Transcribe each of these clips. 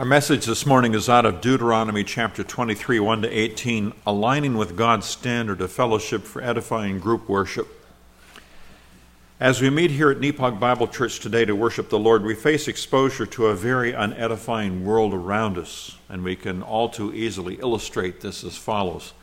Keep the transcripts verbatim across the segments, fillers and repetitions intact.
Our message this morning is out of Deuteronomy chapter twenty-three, one to eighteen, aligning with God's standard of fellowship for edifying group worship. As we meet here at Nepog Bible Church today to worship the Lord, we face exposure to a very unedifying world around us, and we can all too easily illustrate this as follows.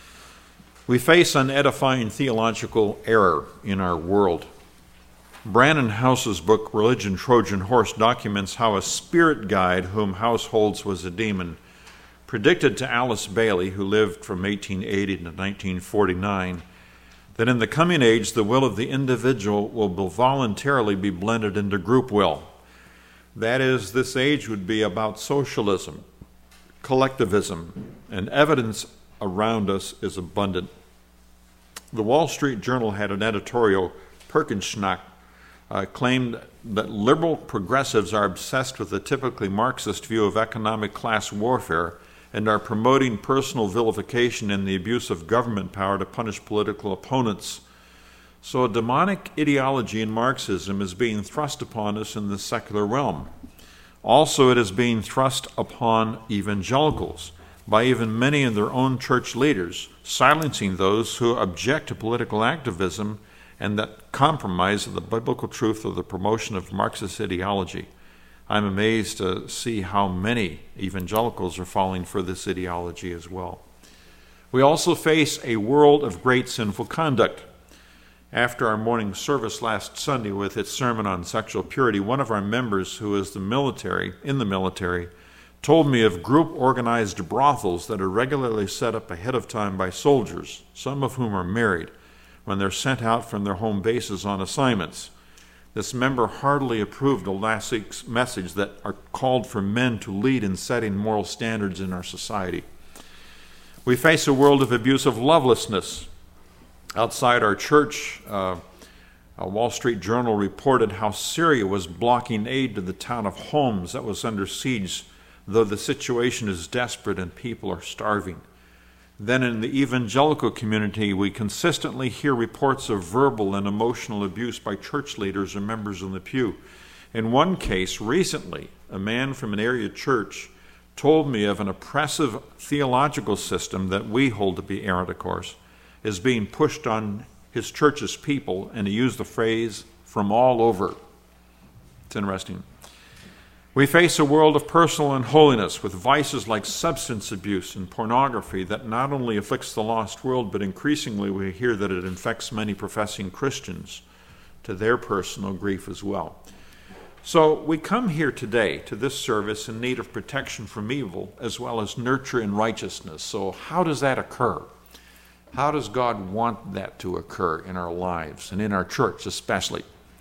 We face unedifying theological error in our world. Brannon House's book, Religion, Trojan Horse, documents how a spirit guide whom House holds was a demon predicted to Alice Bailey, who lived from eighteen eighty to nineteen forty-nine, that in the coming age the will of the individual will voluntarily be blended into group will. That is, this age would be about socialism, collectivism, and evidence around us is abundant. The Wall Street Journal had an editorial, Perkenschnack, Uh, claimed that liberal progressives are obsessed with the typically Marxist view of economic class warfare and are promoting personal vilification and the abuse of government power to punish political opponents. So a demonic ideology in Marxism is being thrust upon us in the secular realm. Also, it is being thrust upon evangelicals by even many of their own church leaders, silencing those who object to political activism and that compromise of the biblical truth of the promotion of Marxist ideology. I'm amazed to see how many evangelicals are falling for this ideology as well. We also face a world of great sinful conduct. After our morning service last Sunday with its sermon on sexual purity, one of our members who is the military, in the military, told me of group-organized brothels that are regularly set up ahead of time by soldiers, some of whom are married, when they're sent out from their home bases on assignments. This member heartily approved of last week's message that are called for men to lead in setting moral standards in our society. We face a world of abusive lovelessness. Outside our church, uh, a Wall Street Journal reported how Syria was blocking aid to the town of Homs that was under siege, though the situation is desperate and people are starving. Then in the evangelical community, we consistently hear reports of verbal and emotional abuse by church leaders or members in the pew. In one case, recently, a man from an area church told me of an oppressive theological system that we hold to be errant, of course, is being pushed on his church's people, and he used the phrase, from all over. It's interesting. We face a world of personal unholiness with vices like substance abuse and pornography that not only afflicts the lost world, but increasingly we hear that it infects many professing Christians to their personal grief as well. So we come here today to this service in need of protection from evil as well as nurture in righteousness. So how does that occur? How does God want that to occur in our lives and in our church especially?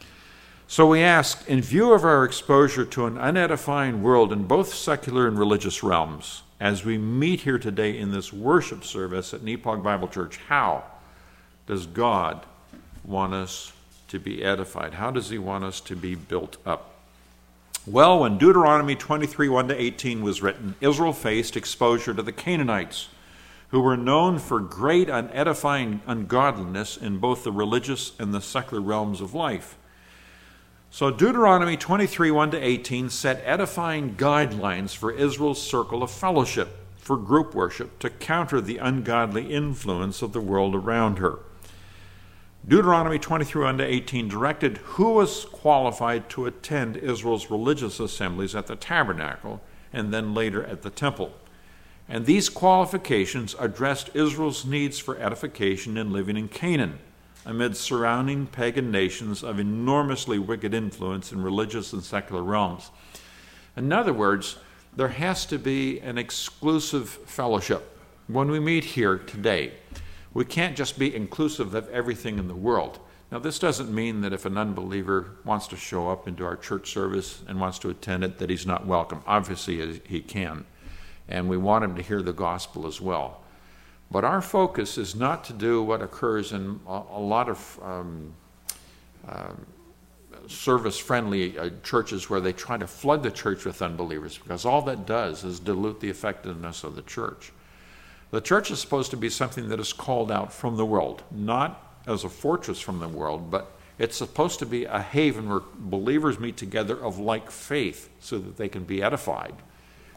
So we ask, in view of our exposure to an unedifying world in both secular and religious realms, as we meet here today in this worship service at Nepog Bible Church, how does God want us to be edified? How does he want us to be built up? Well, when Deuteronomy twenty-three, one to eighteen was written, Israel faced exposure to the Canaanites, who were known for great unedifying ungodliness in both the religious and the secular realms of life. So Deuteronomy twenty-three, one to eighteen set edifying guidelines for Israel's circle of fellowship, for group worship, to counter the ungodly influence of the world around her. Deuteronomy twenty-three, one to eighteen directed who was qualified to attend Israel's religious assemblies at the tabernacle and then later at the temple. And these qualifications addressed Israel's needs for edification and living in Canaan, amid surrounding pagan nations of enormously wicked influence in religious and secular realms. In other words, there has to be an exclusive fellowship. When we meet here today, we can't just be inclusive of everything in the world. Now, this doesn't mean that if an unbeliever wants to show up into our church service and wants to attend it, that he's not welcome. Obviously, he can. And we want him to hear the gospel as well. But our focus is not to do what occurs in a, a lot of um, uh, service-friendly uh, churches where they try to flood the church with unbelievers, because all that does is dilute the effectiveness of the church. The church is supposed to be something that is called out from the world, not as a fortress from the world, but it's supposed to be a haven where believers meet together of like faith so that they can be edified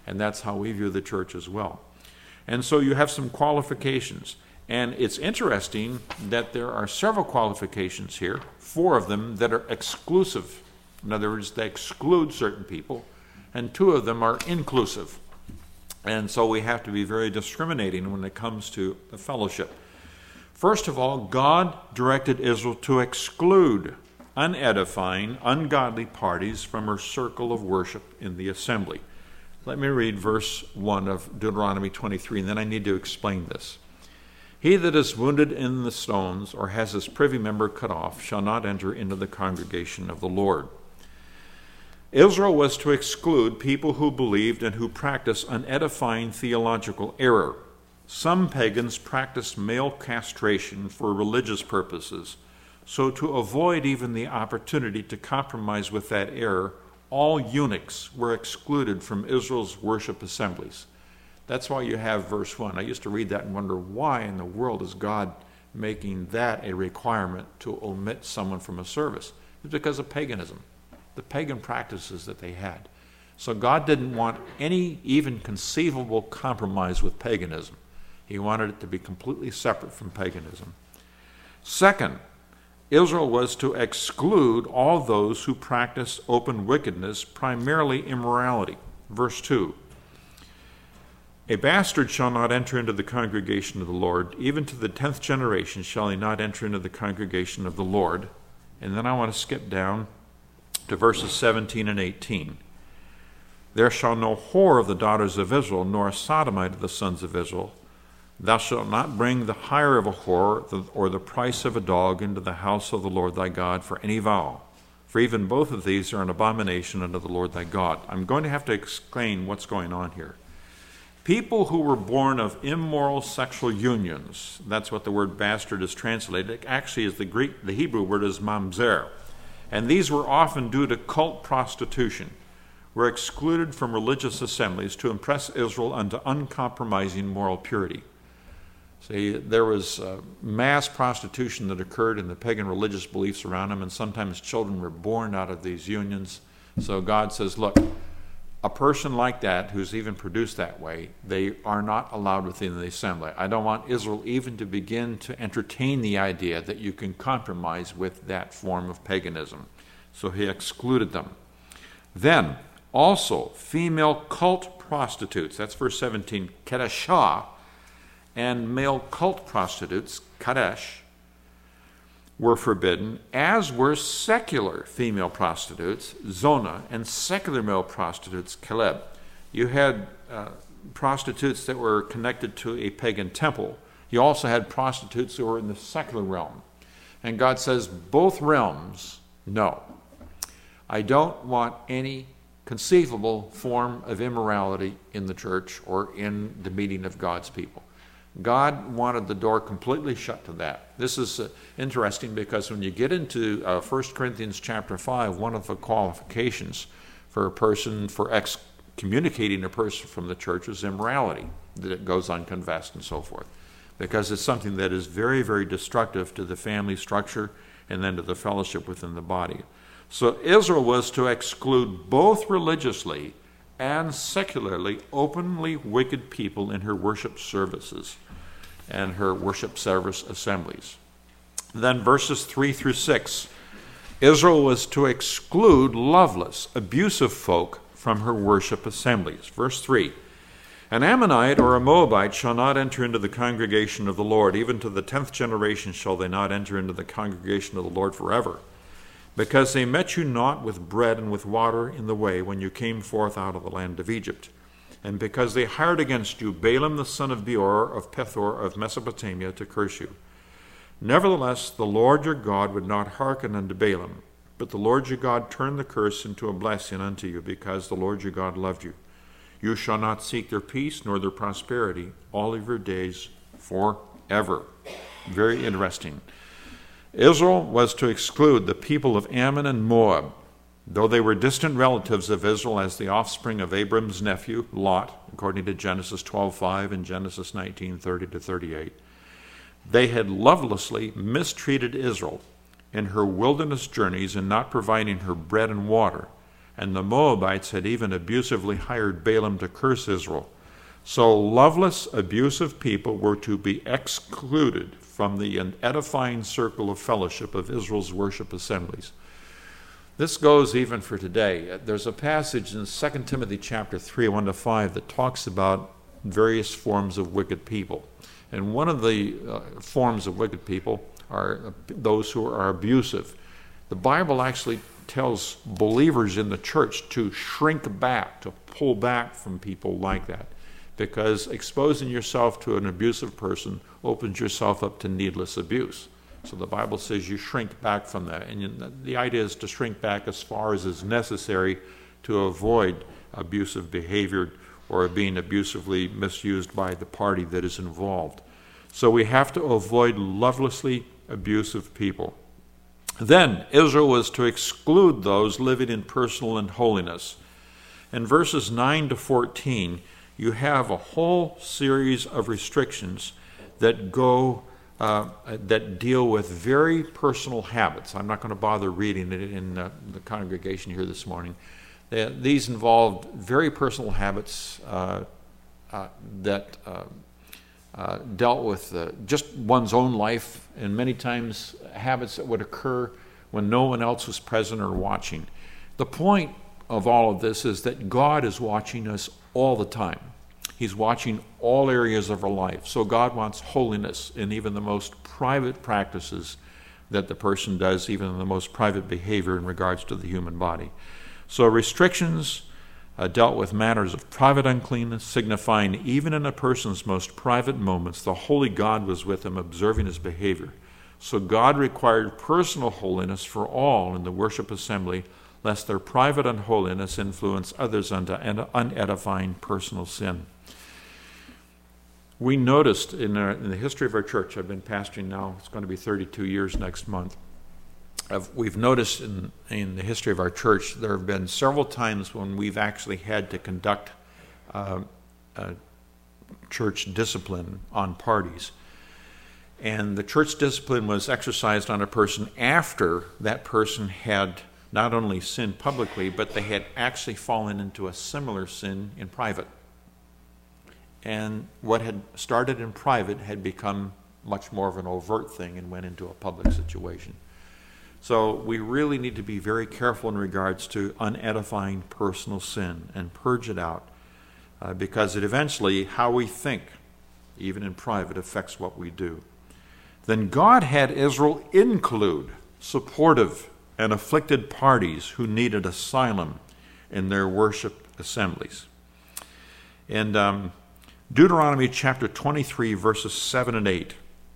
And that's how we view the church as well. And so you have some qualifications. And it's interesting that there are several qualifications here, four of them that are exclusive. In other words, they exclude certain people, and two of them are inclusive. And so we have to be very discriminating when it comes to the fellowship. First of all, God directed Israel to exclude unedifying, ungodly parties from her circle of worship in the assembly. Let me read verse one of Deuteronomy twenty-three, and then I need to explain this. He that is wounded in the stones, or has his privy member cut off, shall not enter into the congregation of the Lord. Israel was to exclude people who believed and who practiced unedifying theological error. Some pagans practiced male castration for religious purposes, so to avoid even the opportunity to compromise with that error, all eunuchs were excluded from Israel's worship assemblies. That's why you have verse one. I used to read that and wonder, why in the world is God making that a requirement to omit someone from a service? It's because of paganism, the pagan practices that they had. So God didn't want any even conceivable compromise with paganism. He wanted it to be completely separate from paganism. Second, Israel was to exclude all those who practiced open wickedness, primarily immorality. Verse two. A bastard shall not enter into the congregation of the Lord. Even to the tenth generation shall he not enter into the congregation of the Lord. And then I want to skip down to verses seventeen and eighteen. There shall no whore of the daughters of Israel, nor a sodomite of the sons of Israel. Thou shalt not bring the hire of a whore or the price of a dog into the house of the Lord thy God for any vow. For even both of these are an abomination unto the Lord thy God. I'm going to have to explain what's going on here. People who were born of immoral sexual unions, that's what the word bastard is translated. It actually is the Greek, the Hebrew word is mamzer. And these were often due to cult prostitution, were excluded from religious assemblies to impress Israel unto uncompromising moral purity. See, there was uh, mass prostitution that occurred in the pagan religious beliefs around them, and sometimes children were born out of these unions. So God says, look, a person like that, who's even produced that way, they are not allowed within the assembly. I don't want Israel even to begin to entertain the idea that you can compromise with that form of paganism. So he excluded them. Then, also, female cult prostitutes, that's verse seventeen, Kedeshah, and male cult prostitutes, Kadesh, were forbidden, as were secular female prostitutes, Zonah, and secular male prostitutes, Caleb. You had uh, prostitutes that were connected to a pagan temple. You also had prostitutes who were in the secular realm. And God says, both realms, no. I don't want any conceivable form of immorality in the church or in the meeting of God's people. God wanted the door completely shut to that. This is uh, interesting because when you get into uh, First Corinthians chapter five, one of the qualifications for a person, for excommunicating a person from the church is immorality, that it goes unconfessed and so forth, because it's something that is very, very destructive to the family structure and then to the fellowship within the body. So Israel was to exclude both religiously and secularly openly wicked people in her worship services and her worship service assemblies. Then verses three through six, Israel was to exclude loveless, abusive folk from her worship assemblies. Verse three, an Ammonite or a Moabite shall not enter into the congregation of the Lord. Even to the tenth generation shall they not enter into the congregation of the Lord forever. Because they met you not with bread and with water in the way when you came forth out of the land of Egypt. And because they hired against you Balaam the son of Beor of Pethor of Mesopotamia to curse you. Nevertheless, the Lord your God would not hearken unto Balaam, but the Lord your God turned the curse into a blessing unto you, because the Lord your God loved you. You shall not seek their peace nor their prosperity all of your days forever. Very interesting. Israel was to exclude the people of Ammon and Moab, though they were distant relatives of Israel as the offspring of Abram's nephew, Lot, according to Genesis twelve five and Genesis nineteen thirty to thirty-eight. They had lovelessly mistreated Israel in her wilderness journeys in not providing her bread and water, and the Moabites had even abusively hired Balaam to curse Israel. So loveless, abusive people were to be excluded from the edifying circle of fellowship of Israel's worship assemblies. This goes even for today. There's a passage in Second Timothy chapter three, one to five, that talks about various forms of wicked people. And one of the uh, forms of wicked people are those who are abusive. The Bible actually tells believers in the church to shrink back, to pull back from people like that, because exposing yourself to an abusive person opens yourself up to needless abuse. So the Bible says you shrink back from that. And you, the idea is to shrink back as far as is necessary to avoid abusive behavior or being abusively misused by the party that is involved. So we have to avoid lovelessly abusive people. Then Israel was to exclude those living in personal unholiness. In verses nine to fourteen, you have a whole series of restrictions that go uh, that deal with very personal habits. I'm not going to bother reading it in uh, the congregation here this morning. They, these involved very personal habits uh, uh, that uh, uh, dealt with uh, just one's own life, and many times habits that would occur when no one else was present or watching. The point of all of this is that God is watching us all the time. He's watching all areas of our life. So God wants holiness in even the most private practices that the person does, even in the most private behavior in regards to the human body. So restrictions uh, dealt with matters of private uncleanness, signifying even in a person's most private moments, the holy God was with him, observing his behavior. So God required personal holiness for all in the worship assembly, lest their private unholiness influence others unto unedifying personal sin. We noticed in, our, in the history of our church, I've been pastoring now, it's going to be thirty-two years next month. I've, we've noticed in, in the history of our church, there have been several times when we've actually had to conduct uh, uh, church discipline on parties. And the church discipline was exercised on a person after that person had not only sinned publicly, but they had actually fallen into a similar sin in private. And what had started in private had become much more of an overt thing and went into a public situation. So we really need to be very careful in regards to unedifying personal sin and purge it out, uh, because it eventually, how we think, even in private, affects what we do. Then God had Israel include supportive and afflicted parties who needed asylum in their worship assemblies. And um, Deuteronomy chapter twenty-three, verses seven and eight.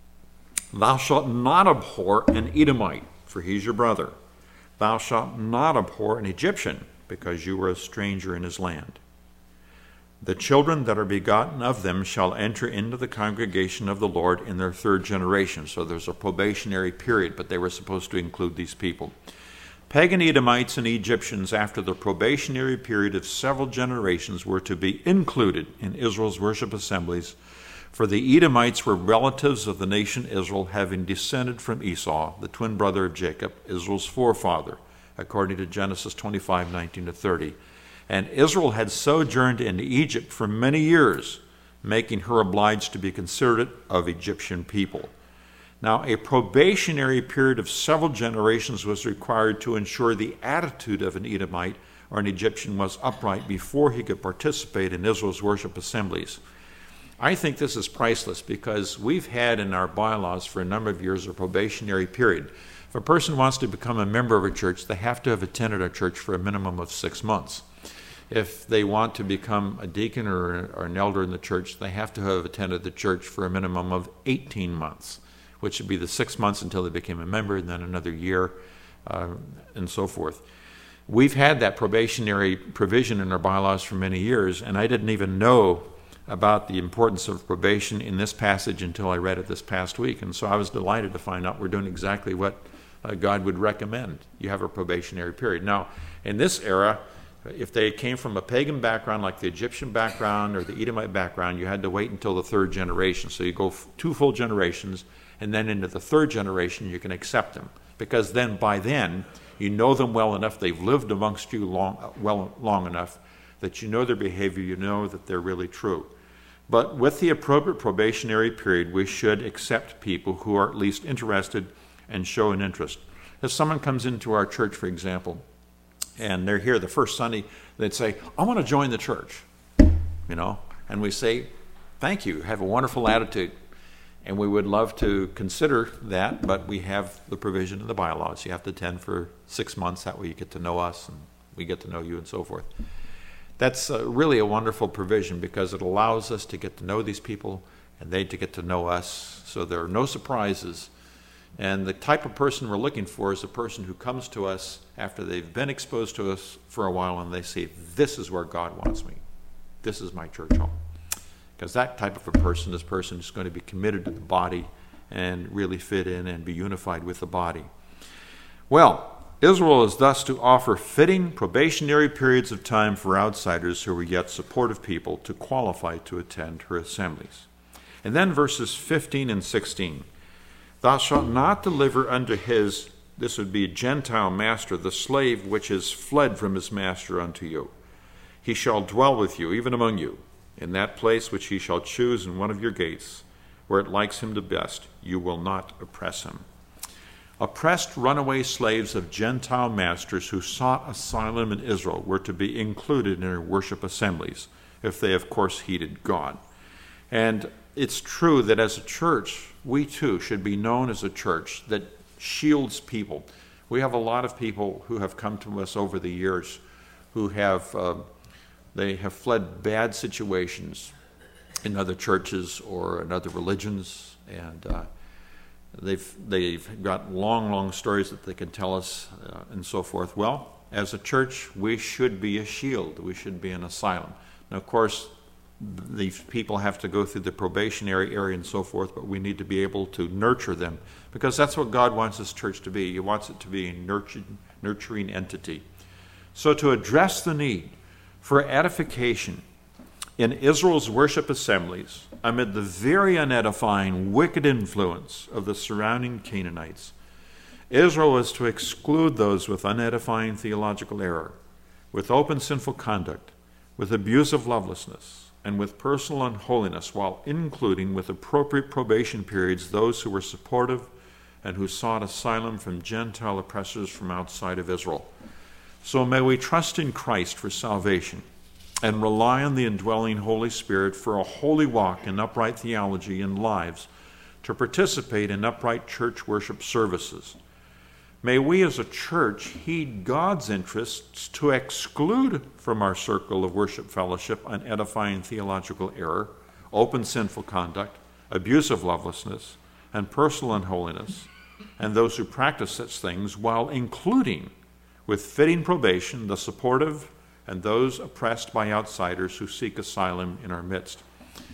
Thou shalt not abhor an Edomite, for he's your brother. Thou shalt not abhor an Egyptian, because you were a stranger in his land. The children that are begotten of them shall enter into the congregation of the Lord in their third generation. So there's a probationary period, but they were supposed to include these people. Pagan Edomites and Egyptians, after the probationary period of several generations, were to be included in Israel's worship assemblies, for the Edomites were relatives of the nation Israel, having descended from Esau, the twin brother of Jacob, Israel's forefather, according to Genesis twenty-five, nineteen to thirty. And Israel had sojourned in Egypt for many years, making her obliged to be considerate of Egyptian people. Now, a probationary period of several generations was required to ensure the attitude of an Edomite or an Egyptian was upright before he could participate in Israel's worship assemblies. I think this is priceless, because we've had in our bylaws for a number of years a probationary period. If a person wants to become a member of a church, they have to have attended our church for a minimum of six months. If they want to become a deacon or, or an elder in the church, they have to have attended the church for a minimum of eighteen months, which would be the six months until they became a member, and then another year, uh, and so forth. We've had that probationary provision in our bylaws for many years, and I didn't even know about the importance of probation in this passage until I read it this past week. And so I was delighted to find out we're doing exactly what uh, God would recommend. You have a probationary period. Now, in this era, if they came from a pagan background like the Egyptian background or the Edomite background, you had to wait until the third generation. So you go f- two full generations, and then into the third generation you can accept them. Because then, by then, You know them well enough. They've lived amongst you long, well, long enough that you know their behavior. You know that they're really true. But with the appropriate probationary period, we should accept people who are at least interested and show an interest. If someone comes into our church, for example, and they're here the first Sunday, they'd say, I want to join the church, you know, and we say, thank you, have a wonderful attitude. And we would love to consider that, but we have the provision in the bylaws. You have to attend for six months, that way you get to know us and we get to know you and so forth. That's uh, really a wonderful provision because it allows us to get to know these people and they to get to know us, so there are no surprises. And the type of person we're looking for is a person who comes to us after they've been exposed to us for a while and they say, this is where God wants me. This is my church home. Because that type of a person, this person is going to be committed to the body and really fit in and be unified with the body. Well, Israel is thus to offer fitting probationary periods of time for outsiders who are yet supportive people to qualify to attend her assemblies. And then verses fifteen and sixteen. Thou shalt not deliver unto his, this would be Gentile master, the slave which is fled from his master unto you. He shall dwell with you, even among you, in that place which he shall choose in one of your gates, where it likes him to best. You will not oppress him. Oppressed runaway slaves of Gentile masters who sought asylum in Israel were to be included in their worship assemblies, if they, of course, heeded God. And it's true that as a church, we too should be known as a church that shields people. We have a lot of people who have come to us over the years who have, uh, they have fled bad situations in other churches or in other religions, and uh, They've they've got long, long stories that they can tell us uh, and so forth. Well, as a church, we should be a shield. We should be an asylum. Now, of course, these people have to go through the probationary area and so forth, but we need to be able to nurture them because that's what God wants this church to be. He wants it to be a nurturing, nurturing entity. So to address the need for edification in Israel's worship assemblies, amid the very unedifying, wicked influence of the surrounding Canaanites, Israel was to exclude those with unedifying theological error, with open sinful conduct, with abusive lovelessness, and with personal unholiness, while including with appropriate probation periods those who were supportive and who sought asylum from Gentile oppressors from outside of Israel. So may we trust in Christ for salvation, and rely on the indwelling Holy Spirit for a holy walk in upright theology and lives to participate in upright church worship services. May we as a church heed God's interests to exclude from our circle of worship fellowship unedifying theological error, open sinful conduct, abusive lovelessness, and personal unholiness, and those who practice such things, while including with fitting probation the supportive and those oppressed by outsiders who seek asylum in our midst.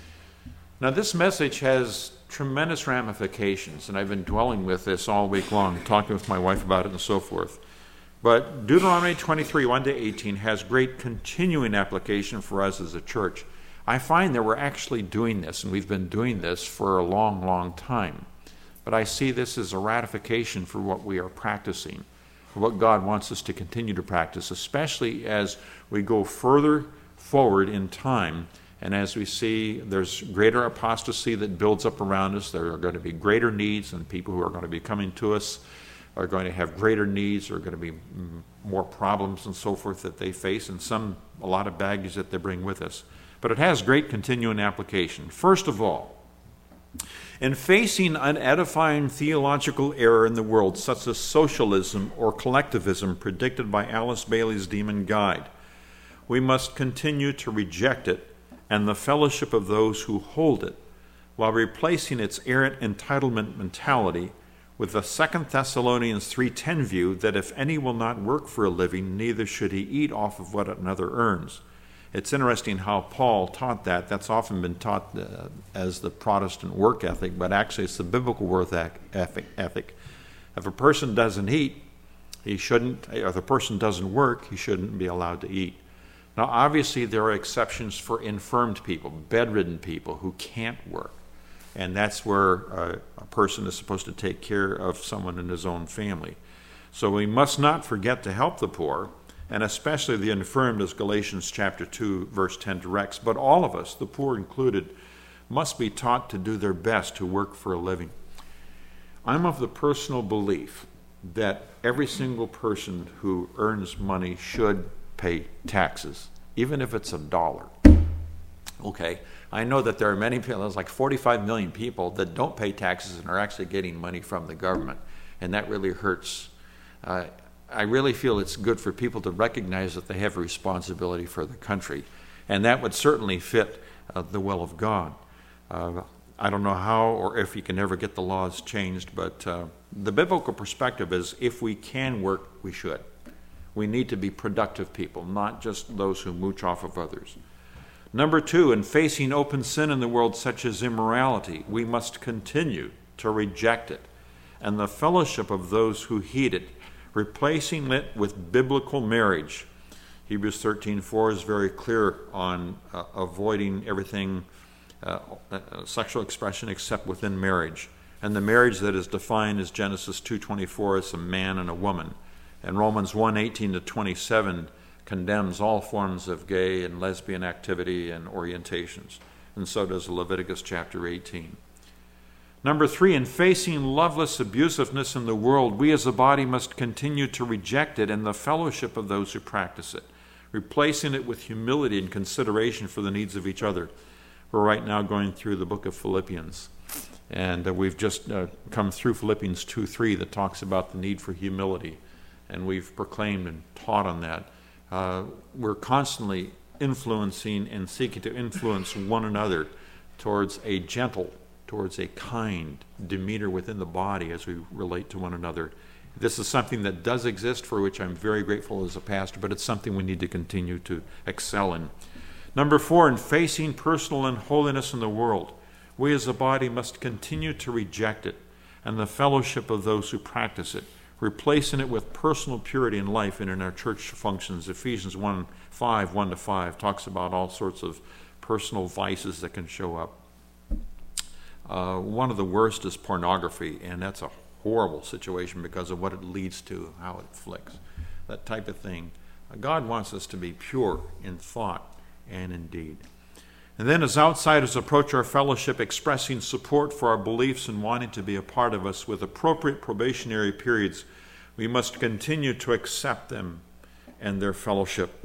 Now, this message has tremendous ramifications, and I've been dwelling with this all week long, talking with my wife about it and so forth. But Deuteronomy twenty-three, one to eighteen has great continuing application for us as a church. I find that we're actually doing this, and we've been doing this for a long, long time. But I see this as a ratification for what we are practicing, for what God wants us to continue to practice, especially as we go further forward in time, and as we see there's greater apostasy that builds up around us. There are going to be greater needs, and people who are going to be coming to us are going to have greater needs, are going to be more problems and so forth that they face, and some, a lot of baggage that they bring with us. But it has great continuing application. First of all, in facing unedifying theological error in the world, such as socialism or collectivism predicted by Alice Bailey's Demon Guide, we must continue to reject it and the fellowship of those who hold it, while replacing its errant entitlement mentality with the Second Thessalonians three ten view that if any will not work for a living, neither should he eat off of what another earns. It's interesting how Paul taught that. That's often been taught uh, as the Protestant work ethic, but actually it's the biblical work ethic. If a person doesn't eat, he shouldn't, if a person doesn't work, he shouldn't be allowed to eat. Now, obviously, there are exceptions for infirmed people, bedridden people who can't work. And that's where uh, a person is supposed to take care of someone in his own family. So we must not forget to help the poor, and especially the infirmed, as Galatians chapter two, verse ten directs. But all of us, the poor included, must be taught to do their best to work for a living. I'm of the personal belief that every single person who earns money should pay taxes, even if it's a dollar. Okay, I know that there are many people, there's like forty-five million people that don't pay taxes and are actually getting money from the government, and that really hurts. Uh, I really feel it's good for people to recognize that they have a responsibility for the country, and that would certainly fit uh, the will of God. Uh, I don't know how or if you can ever get the laws changed, but uh, the biblical perspective is if we can work, we should. We need to be productive people, not just those who mooch off of others. Number two, in facing open sin in the world such as immorality, we must continue to reject it and the fellowship of those who heed it, replacing it with biblical marriage. Hebrews thirteen four is very clear on uh, avoiding everything uh, uh, sexual expression except within marriage. And the marriage that is defined as Genesis two twenty-four is a man and a woman. And Romans one eighteen to twenty-seven condemns all forms of gay and lesbian activity and orientations. And so does Leviticus chapter eighteen. Number three, in facing loveless abusiveness in the world, we as a body must continue to reject it and the fellowship of those who practice it, replacing it with humility and consideration for the needs of each other. We're right now going through the book of Philippians, and uh, we've just uh, come through Philippians two three that talks about the need for humility, and we've proclaimed and taught on that. Uh, we're constantly influencing and seeking to influence one another towards a gentle, towards a kind demeanor within the body as we relate to one another. This is something that does exist, for which I'm very grateful as a pastor, but it's something we need to continue to excel in. Number four, in facing personal unholiness in the world, we as a body must continue to reject it and the fellowship of those who practice it, replacing it with personal purity in life and in our church functions. Ephesians one five, one to five talks about all sorts of personal vices that can show up. Uh, one of the worst is pornography, and that's a horrible situation because of what it leads to, how it afflicts, that type of thing. Uh, God wants us to be pure in thought and in deed. And then as outsiders approach our fellowship, expressing support for our beliefs and wanting to be a part of us with appropriate probationary periods, we must continue to accept them and their fellowship.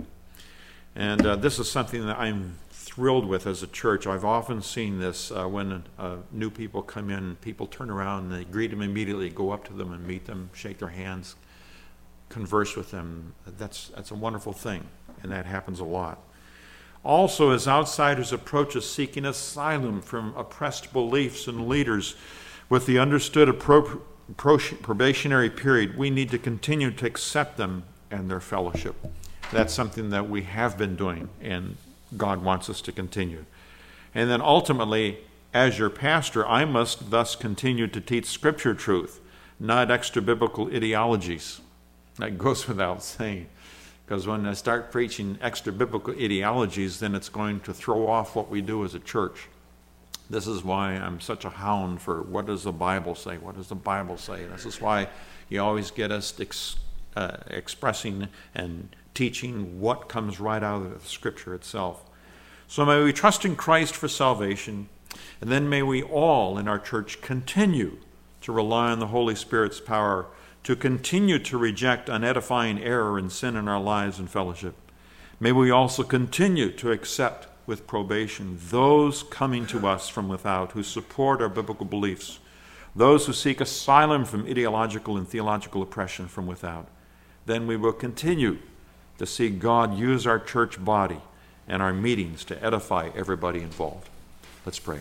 And uh, this is something that I'm thrilled with as a church. I've often seen this uh, when uh, new people come in, people turn around and they greet them immediately, go up to them and meet them, shake their hands, converse with them. That's, that's a wonderful thing, and that happens a lot. Also, as outsiders approach us seeking asylum from oppressed beliefs and leaders with the understood appro- probationary period, we need to continue to accept them and their fellowship. That's something that we have been doing, and God wants us to continue. And then ultimately, as your pastor, I must thus continue to teach Scripture truth, not extra-biblical ideologies. That goes without saying. Because when I start preaching extra-biblical ideologies, then it's going to throw off what we do as a church. This is why I'm such a hound for what does the Bible say? What does the Bible say? This is why you always get us ex, uh, expressing and teaching what comes right out of the Scripture itself. So may we trust in Christ for salvation, and then may we all in our church continue to rely on the Holy Spirit's power to continue to reject unedifying error and sin in our lives and fellowship. May we also continue to accept with probation those coming to us from without who support our biblical beliefs, those who seek asylum from ideological and theological oppression from without. Then we will continue to see God use our church body and our meetings to edify everybody involved. Let's pray.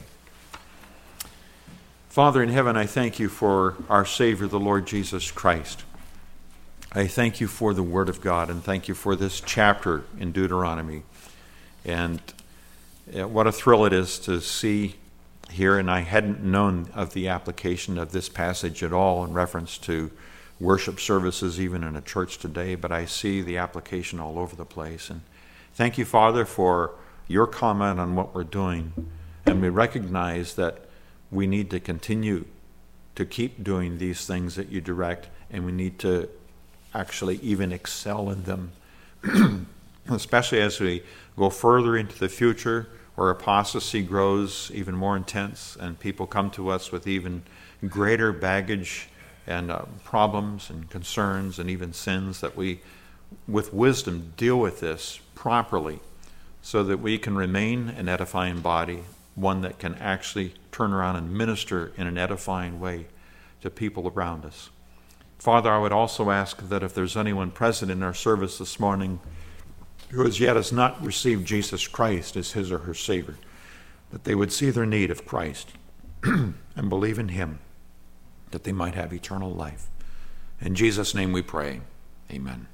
Father in heaven, I thank you for our Savior, the Lord Jesus Christ. I thank you for the Word of God, and thank you for this chapter in Deuteronomy. And what a thrill it is to see here, and I hadn't known of the application of this passage at all in reference to worship services, even in a church today, but I see the application all over the place. And thank you, Father, for your comment on what we're doing. And we recognize that we need to continue to keep doing these things that you direct, and we need to actually even excel in them, especially as we go further into the future where apostasy grows even more intense and people come to us with even greater baggage and uh, problems and concerns and even sins, that we, with wisdom, deal with this properly so that we can remain an edifying body, one that can actually turn around and minister in an edifying way to people around us. Father, I would also ask that if there's anyone present in our service this morning who as yet has not received Jesus Christ as his or her Savior, that they would see their need of Christ and believe in him, that they might have eternal life. In Jesus' name we pray. Amen.